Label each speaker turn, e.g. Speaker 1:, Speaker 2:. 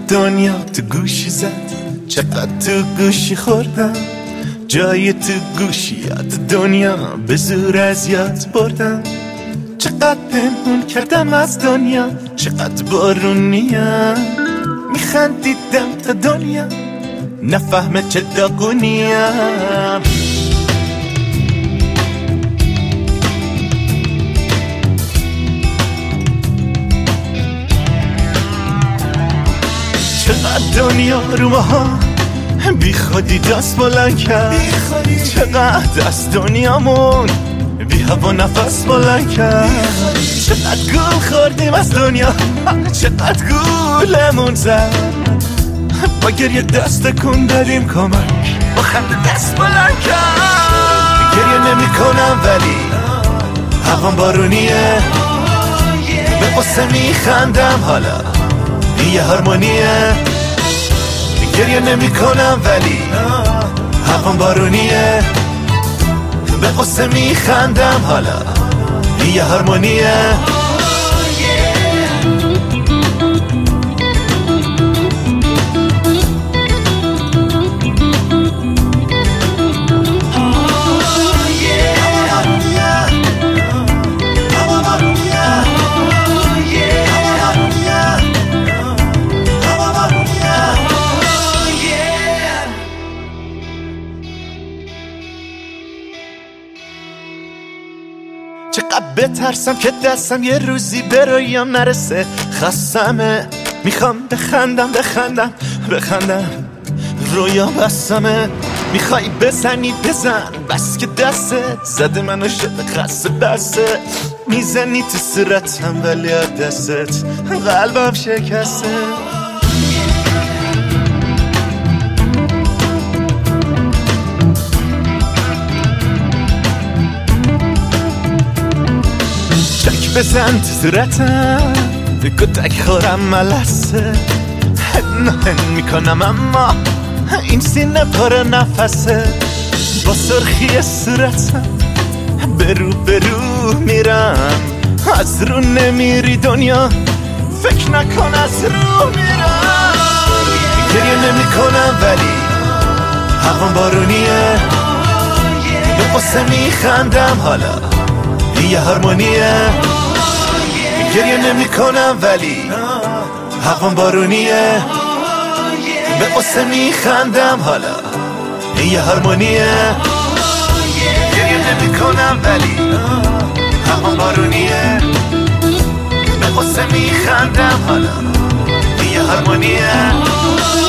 Speaker 1: دنیا تو گوشی زد، چقدر تو گوشی خوردم، جای تو گوشیات دنیا به زور از یاد بردم. چقدر پنهون کردم از دنیا، چقدر بارونیم، میخندیدم تا دنیا نفهمه چه داغونیم. چقدر دنیا رو ماها بی خودی دست بلند کرد، چقدر از دنیامون بی هوا نفس بلند کرد. چقدر گول خوردیم از دنیا، چقدر گولمون زد، با گریه دست کن دادیم کمک، با خنده دست بلند کرد. گریه نمی کنم ولی هوام بارونیه، به قصه می خندم حالا یه هارمونیه. گریه نمی کنم ولی هوام بارونیه، به قصه می خندم حالا یه هارمونیه. چقدر بترسم که دستم یه روزی به رویام نرسه، خستمه میخوام بخندم بخندم بخندم، رویا بستمه. میخوای بزنی بزن، بس که دستت زده منو شده خسته بسته، میزنی تو صورتم ولی دستت قلبم شکسته. بزن تو صورتم کتک خورم ملسه، هن میکنم اما این سینه پر نفسه. با سرخی صورتم برو میرم، از رو نمیری دنیا فکر نکن از رو میرم. گریه نمی کنم ولی هوام بارونیه، به قصه میخندم حالا یه هارمونیه. گریه نمی کنم ولی هوام بارونیه، به قصه می خندم حالا یه هارمونیه. گریه نمی کنم ولی هوام بارونیه، به قصه می خندم حالا یه هارمونیه.